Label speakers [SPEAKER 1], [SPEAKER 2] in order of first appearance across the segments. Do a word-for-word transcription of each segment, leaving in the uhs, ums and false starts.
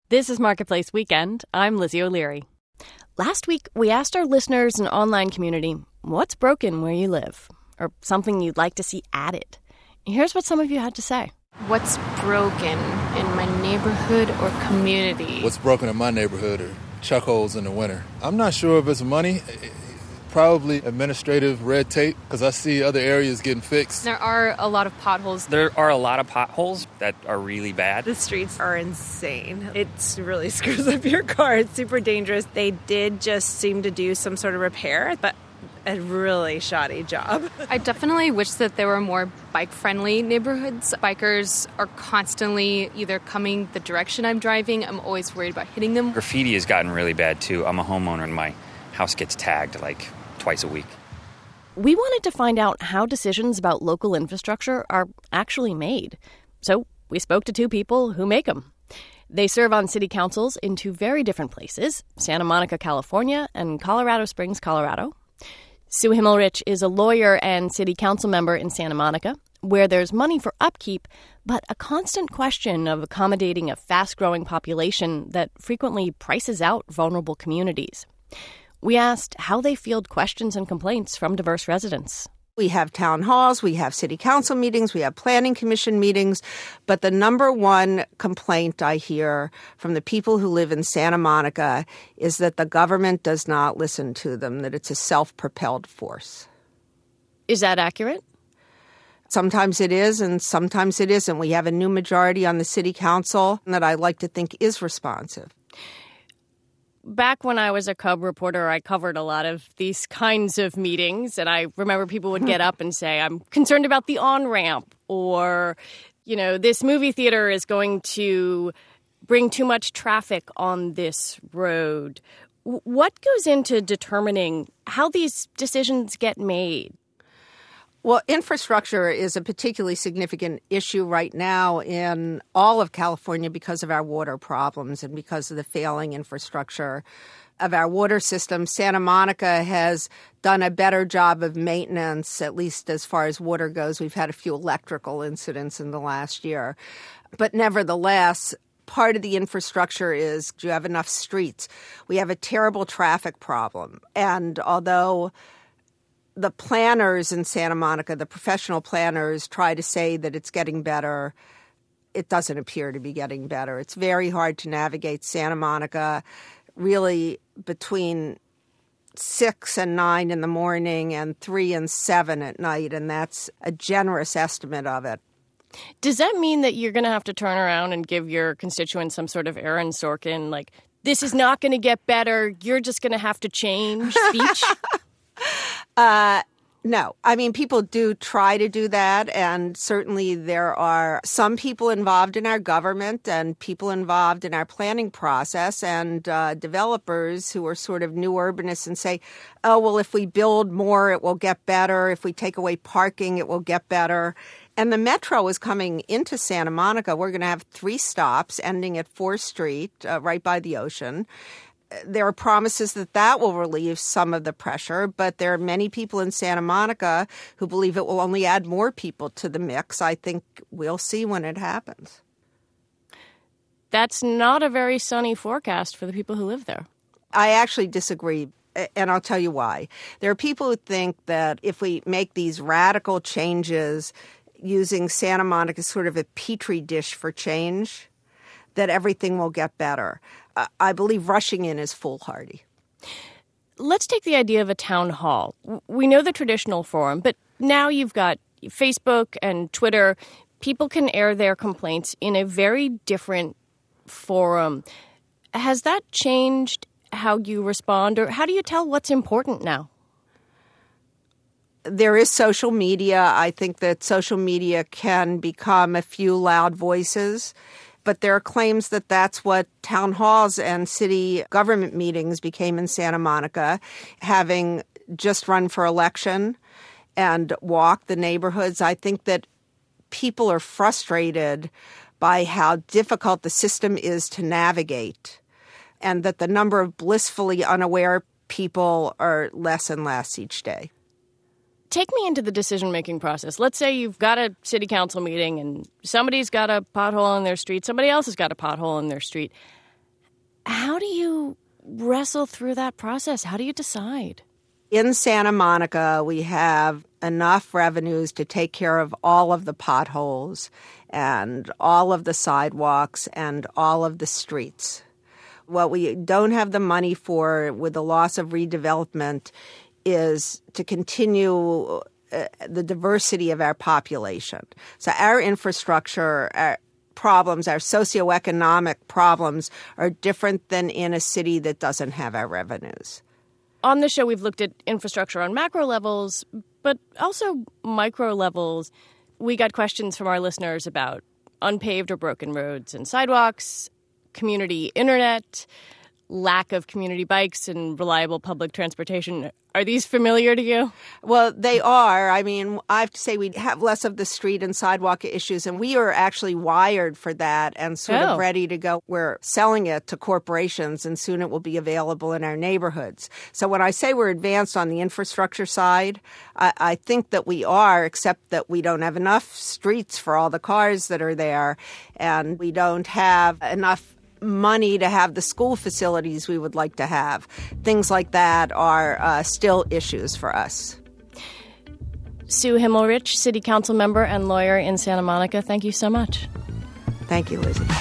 [SPEAKER 1] This is Marketplace Weekend. I'm Lizzie O'Leary. Last week, we asked our listeners and online community, what's broken where you live? Or something you'd like to see added? Here's what some of you had to say.
[SPEAKER 2] What's broken in my neighborhood or community?
[SPEAKER 3] What's broken in my neighborhood are chuck holes in the winter. I'm not sure if it's money. Probably administrative red tape, because I see other areas getting fixed.
[SPEAKER 2] There are a lot of potholes.
[SPEAKER 4] There are a lot of potholes that are really bad.
[SPEAKER 5] The streets are insane. It really screws up your car. It's super dangerous. They did just seem to do some sort of repair, but a really shoddy job.
[SPEAKER 2] I definitely wish that there were more bike-friendly neighborhoods. Bikers are constantly either coming the direction I'm driving. I'm always worried about hitting them.
[SPEAKER 4] Graffiti has gotten really bad, too. I'm a homeowner, and my house gets tagged, like, twice a week.
[SPEAKER 1] We wanted to find out how decisions about local infrastructure are actually made. So we spoke to two people who make them. They serve on city councils in two very different places, Santa Monica, California, and Colorado Springs, Colorado. Sue Himmelrich is a lawyer and city council member in Santa Monica, where there's money for upkeep, but a constant question of accommodating a fast-growing population that frequently prices out vulnerable communities. We asked how they field questions and complaints from diverse residents.
[SPEAKER 6] We have town halls, we have city council meetings, we have planning commission meetings, but the number one complaint I hear from the people who live in Santa Monica is that the government does not listen to them, that it's a self-propelled force.
[SPEAKER 1] Is that accurate?
[SPEAKER 6] Sometimes it is, and sometimes it isn't. We have a new majority on the city council that I like to think is responsive.
[SPEAKER 1] Back when I was a Cub reporter, I covered a lot of these kinds of meetings, and I remember people would get up and say, I'm concerned about the on-ramp, or, you know, this movie theater is going to bring too much traffic on this road. What goes into determining how these decisions get made?
[SPEAKER 6] Well, infrastructure is a particularly significant issue right now in all of California because of our water problems and because of the failing infrastructure of our water system. Santa Monica has done a better job of maintenance, at least as far as water goes. We've had a few electrical incidents in the last year. But nevertheless, part of the infrastructure is, do you have enough streets? We have a terrible traffic problem. And although the planners in Santa Monica, the professional planners, try to say that it's getting better, it doesn't appear to be getting better. It's very hard to navigate Santa Monica really between six and nine in the morning and three and seven at night, and that's a generous estimate of it.
[SPEAKER 1] Does that mean that you're going to have to turn around and give your constituents some sort of Aaron Sorkin, like, this is not going to get better, you're just going to have to change speech?
[SPEAKER 6] Uh, no. I mean, people do try to do that, and certainly there are some people involved in our government and people involved in our planning process and uh, developers who are sort of new urbanists and say, oh, well, if we build more, it will get better. If we take away parking, it will get better. And the metro is coming into Santa Monica. We're going to have three stops ending at fourth Street, uh, right by the ocean. There are promises that that will relieve some of the pressure, but there are many people in Santa Monica who believe it will only add more people to the mix. I think we'll see when it happens.
[SPEAKER 1] That's not a very sunny forecast for the people who live there.
[SPEAKER 6] I actually disagree, and I'll tell you why. There are people who think that if we make these radical changes using Santa Monica as sort of a petri dish for change, that everything will get better. I believe rushing in is foolhardy.
[SPEAKER 1] Let's take the idea of a town hall. We know the traditional forum, but now you've got Facebook and Twitter. People can air their complaints in a very different forum. Has that changed how you respond, or how do you tell what's important now?
[SPEAKER 6] There is social media. I think that social media can become a few loud voices. But there are claims that that's what town halls and city government meetings became in Santa Monica, having just run for election and walked the neighborhoods. I think that people are frustrated by how difficult the system is to navigate, and that the number of blissfully unaware people are less and less each day.
[SPEAKER 1] Take me into the decision-making process. Let's say you've got a city council meeting and somebody's got a pothole in their street, somebody else has got a pothole in their street. How do you wrestle through that process? How do you decide?
[SPEAKER 6] In Santa Monica, we have enough revenues to take care of all of the potholes and all of the sidewalks and all of the streets. What we don't have the money for with the loss of redevelopment is to continue uh, the diversity of our population. So our infrastructure, our problems, our socioeconomic problems are different than in a city that doesn't have our revenues.
[SPEAKER 1] On the show, we've looked at infrastructure on macro levels, but also micro levels. We got questions from our listeners about unpaved or broken roads and sidewalks, community internet, lack of community bikes and reliable public transportation. Are these familiar to you?
[SPEAKER 6] Well, they are. I mean, I have to say we have less of the street and sidewalk issues, and we are actually wired for that and sort
[SPEAKER 1] oh.
[SPEAKER 6] of ready to go. We're selling it to corporations, and soon it will be available in our neighborhoods. So when I say we're advanced on the infrastructure side, I, I think that we are, except that we don't have enough streets for all the cars that are there, and we don't have enough money to have the school facilities we would like to have. Things like that are uh, still issues for us.
[SPEAKER 1] Sue Himmelrich, City Council member and lawyer in Santa Monica, thank you so much.
[SPEAKER 6] Thank you, Lizzie.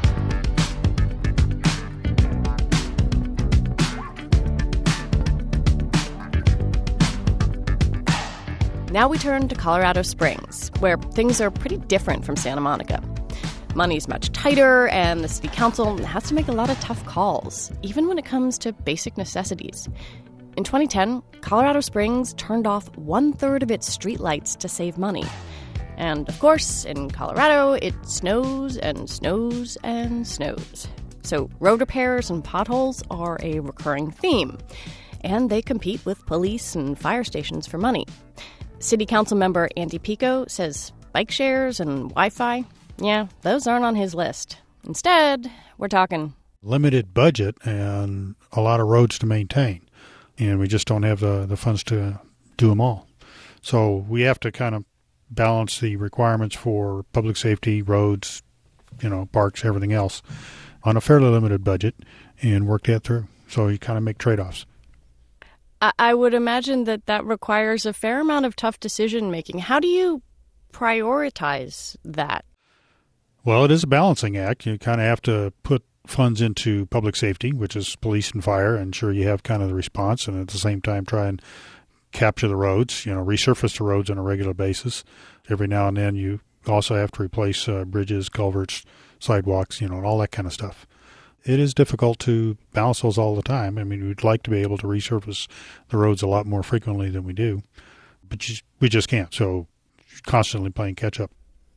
[SPEAKER 1] Now we turn to Colorado Springs, where things are pretty different from Santa Monica. Money's much tighter, and the city council has to make a lot of tough calls, even when it comes to basic necessities. In twenty ten, Colorado Springs turned off one-third of its streetlights to save money. And, of course, in Colorado, it snows and snows and snows. So road repairs and potholes are a recurring theme, and they compete with police and fire stations for money. City Council member Andy Pico says bike shares and Wi-Fi, yeah, those aren't on his list. Instead, we're talking
[SPEAKER 7] limited budget and a lot of roads to maintain. And we just don't have the, the funds to do them all. So we have to kind of balance the requirements for public safety, roads, you know, parks, everything else on a fairly limited budget and work that through. So you kind of make trade-offs.
[SPEAKER 1] I, I would imagine that that requires a fair amount of tough decision-making. How do you prioritize that?
[SPEAKER 7] Well, it is a balancing act. You kind of have to put funds into public safety, which is police and fire, and sure you have kind of the response, and at the same time try and capture the roads, you know, resurface the roads on a regular basis. Every now and then you also have to replace uh, bridges, culverts, sidewalks, you know, and all that kind of stuff. It is difficult to balance those all the time. I mean, we'd like to be able to resurface the roads a lot more frequently than we do, but you, we just can't, so constantly playing catch-up.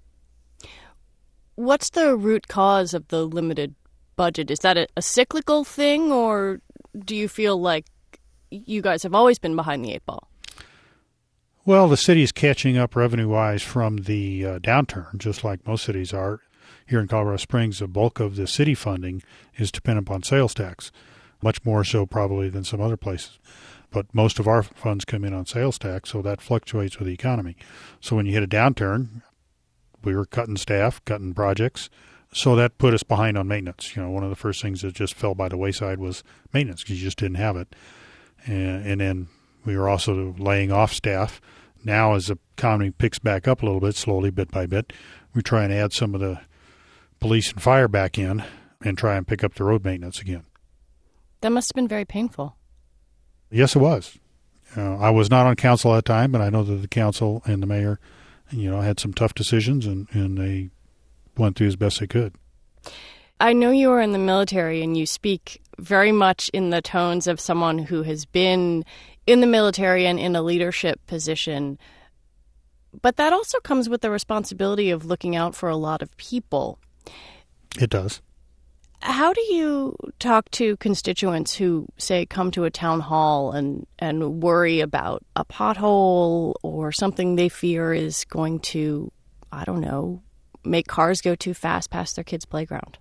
[SPEAKER 1] What's the root cause of the limited budget? Is that a, a cyclical thing, or do you feel like you guys have always been behind the eight ball?
[SPEAKER 7] Well, the city is catching up revenue-wise from the uh, downturn, just like most cities are. Here in Colorado Springs, the bulk of the city funding is dependent upon sales tax, much more so probably than some other places. But most of our funds come in on sales tax, so that fluctuates with the economy. So when you hit a downturn, we were cutting staff, cutting projects, so that put us behind on maintenance. You know, one of the first things that just fell by the wayside was maintenance because you just didn't have it. And, and then we were also laying off staff. Now as the economy picks back up a little bit, slowly, bit by bit, we try and add some of the police and fire back in and try and pick up the road maintenance again.
[SPEAKER 1] That must have been very painful.
[SPEAKER 7] Yes, it was. Uh, I was not on council at that time, but I know that the council and the mayor, you know, had some tough decisions, and, and they went through as best they could.
[SPEAKER 1] I know you are in the military, and you speak very much in the tones of someone who has been in the military and in a leadership position. But that also comes with the responsibility of looking out for a lot of people.
[SPEAKER 7] It does.
[SPEAKER 1] How do you talk to constituents who, say, come to a town hall and, and worry about a pothole or something they fear is going to, I don't know, make cars go too fast past their kids' playground?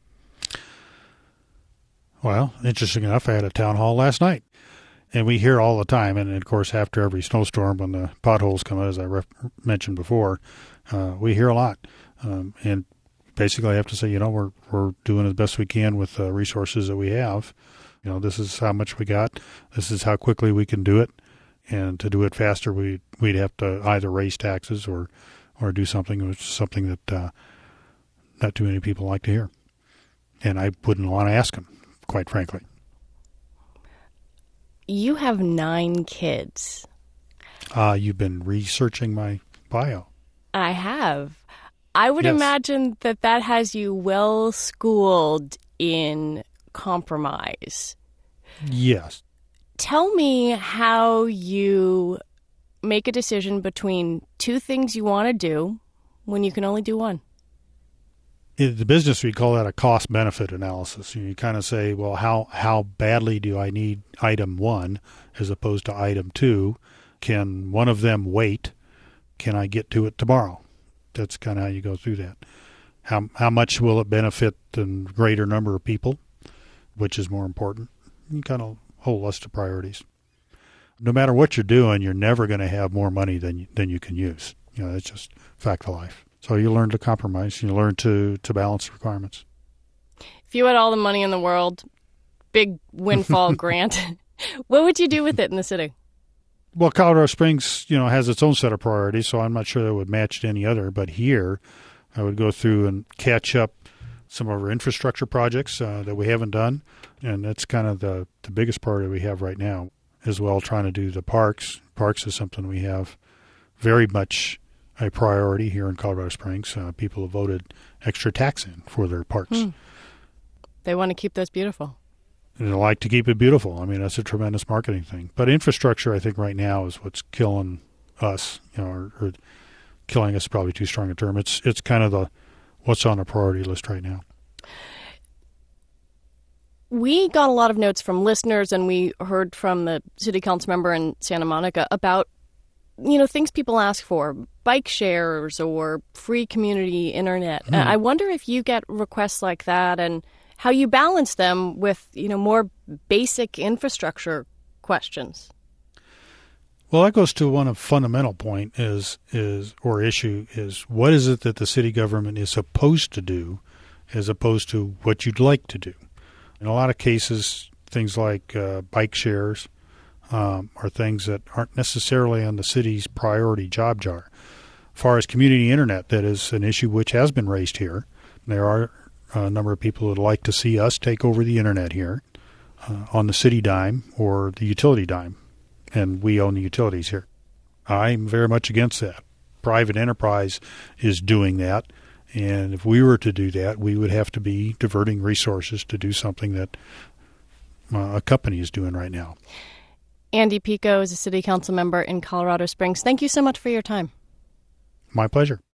[SPEAKER 7] Well, interesting enough, I had a town hall last night. And we hear all the time, and of course after every snowstorm when the potholes come out, as I ref- mentioned before, uh, we hear a lot. Um, and basically I have to say, you know, we're we're doing as best we can with the resources that we have. You know, this is how much we got. This is how quickly we can do it. And to do it faster, we, we'd have to either raise taxes or, or do something, which is something that uh, not too many people like to hear. And I wouldn't want to ask them, quite frankly.
[SPEAKER 1] You have nine kids.
[SPEAKER 7] Uh, you've been researching my bio.
[SPEAKER 1] I have. I would
[SPEAKER 7] Yes.
[SPEAKER 1] imagine that that has you well schooled in compromise.
[SPEAKER 7] Yes.
[SPEAKER 1] Tell me how you make a decision between two things you want to do when you can only do one.
[SPEAKER 7] In the business, we call that a cost-benefit analysis. You kind of say, well, how, how badly do I need item one as opposed to item two? Can one of them wait? Can I get to it tomorrow? That's kind of how you go through that. How how much will it benefit a greater number of people? Which is more important? You kind of whole list of priorities. No matter what you're doing, you're never going to have more money than you, than you can use. You know, that's just fact of life. So you learn to compromise. You learn to, to balance requirements.
[SPEAKER 1] If you had all the money in the world, big windfall grant, what would you do with it in the city?
[SPEAKER 7] Well, Colorado Springs, you know, has its own set of priorities, so I'm not sure that would match to any other. But here, I would go through and catch up some of our infrastructure projects uh, that we haven't done, and that's kind of the, the biggest priority we have right now, as well trying to do the parks. Parks is something we have very much a priority here in Colorado Springs. Uh, people have voted extra tax in for their parks.
[SPEAKER 1] Hmm. They want to keep those beautiful.
[SPEAKER 7] And they like to keep it beautiful. I mean, that's a tremendous marketing thing. But infrastructure, I think, right now is what's killing us, you know, or, or killing us is probably too strong a term. It's it's kind of the what's on the priority list right now.
[SPEAKER 1] We got a lot of notes from listeners, and we heard from the city council member in Santa Monica about, you know, things people ask for, bike shares or free community internet.
[SPEAKER 7] Hmm.
[SPEAKER 1] I wonder if you get requests like that and how you balance them with, you know, more basic infrastructure questions.
[SPEAKER 7] Well, that goes to one of fundamental point is is or issue is what is it that the city government is supposed to do as opposed to what you'd like to do. In a lot of cases, things like uh, bike shares um, are things that aren't necessarily on the city's priority job jar. As far as community internet, that is an issue which has been raised here. There are a number of people who would like to see us take over the internet here uh, on the city dime or the utility dime. And we own the utilities here. I'm very much against that. Private enterprise is doing that, and if we were to do that, we would have to be diverting resources to do something that uh, a company is doing right now.
[SPEAKER 1] Andy Pico is a city council member in Colorado Springs. Thank you so much for your time.
[SPEAKER 7] My pleasure.